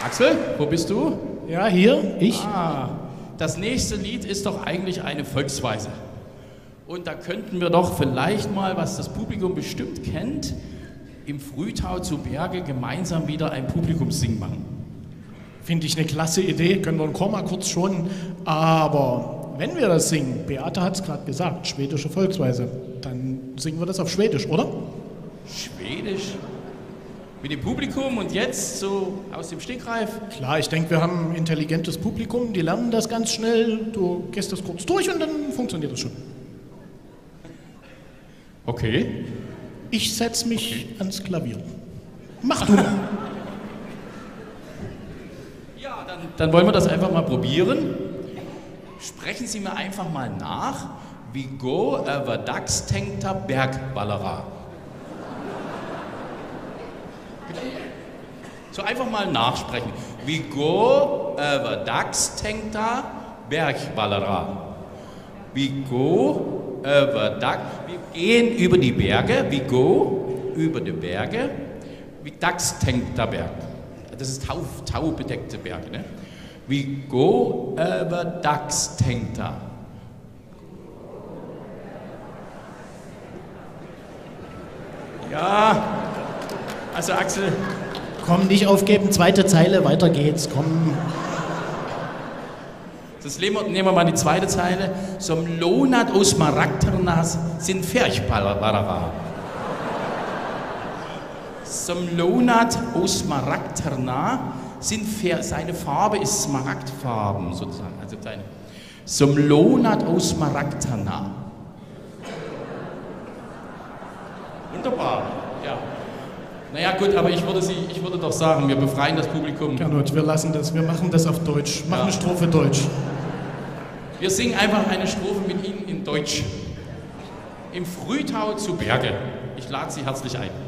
Axel, wo bist du? Ja, hier, ich. Das nächste Lied ist doch eigentlich eine Volksweise. Und da könnten wir doch vielleicht mal, was das Publikum bestimmt kennt, im Frühtau zu Berge gemeinsam wieder ein Publikumssingen machen. Finde ich eine klasse Idee, können wir einen Chor mal kurz schonen. Aber wenn wir das singen, Beate hat es gerade gesagt, schwedische Volksweise, dann singen wir das auf Schwedisch, oder? Schwedisch? Mit dem Publikum und jetzt so aus dem Stegreif? Klar, ich denke, wir haben ein intelligentes Publikum, die lernen das ganz schnell. Du gehst das kurz durch und dann funktioniert das schon. Okay. Ich setze mich ans Klavier. Mach du mal. Ja, dann wollen wir das einfach mal probieren. Sprechen Sie mir einfach mal nach. Wie go över dagstänkta Bergvallera. So einfach mal nachsprechen. Wie go över dagstänkta Bergvallera. Wie go över dag. Wir gehen über die Berge. Wie go über die Berge. Wie dagstänkta Berg. Das ist taubedeckte Berge, ne? Wie go över dagstänkta. Ja, also Axel. Komm, nicht aufgeben, zweite Zeile, weiter geht's, komm. Das nehmen wir mal die zweite Zeile. Som lonat aus Maragternas sind Ferchballara. Som lonat aus Maragterna sind seine Farbe ist Smaragdfarben sozusagen. Also seine. Som lonat aus Maragterna. Wunderbar, ja. Naja gut, aber ich würde doch sagen, wir befreien das Publikum. Gernot, wir lassen das, wir machen das auf Deutsch. Mach eine Strophe Deutsch. Wir singen einfach eine Strophe mit Ihnen in Deutsch. Im Frühtau zu Berge. Ich lade Sie herzlich ein.